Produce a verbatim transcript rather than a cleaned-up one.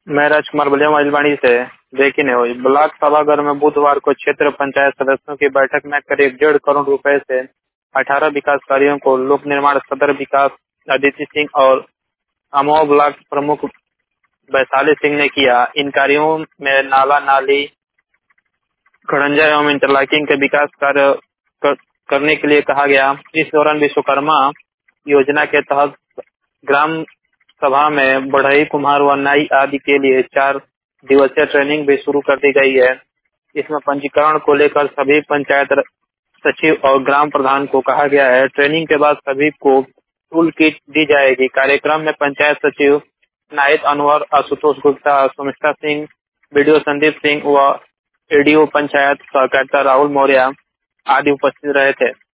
मैं राजकुमार बलिया माइलवाड़ी से देखी नहीं हुई ब्लॉक सभागार में बुधवार को क्षेत्र पंचायत सदस्यों की बैठक में करीब डेढ़ करोड़ रुपए से अठारह विकास कार्यों को लोक निर्माण सदर विकास अदिति सिंह और अमोह ब्लॉक प्रमुख वैशाली सिंह ने किया। इन कार्यों में नाला नाली खड़ंजा एवं इंटरलॉकिंग के विकास कार्य कर, करने के लिए कहा गया। इस दौरान विश्वकर्मा योजना के तहत ग्राम सभा में बढ़ई कुम्हार व नाई आदि के लिए चार दिवसीय ट्रेनिंग भी शुरू कर दी गई है। इसमें पंजीकरण को लेकर सभी पंचायत सचिव और ग्राम प्रधान को कहा गया है। ट्रेनिंग के बाद सभी को टूल किट दी जाएगी। कार्यक्रम में पंचायत सचिव नायब अनवर आशुतोष गुप्ता, सुमित्रा सिंह, बीडीओ संदीप सिंह व एडीओ पंचायत सहकारिता राहुल मौर्य आदि उपस्थित रहे थे।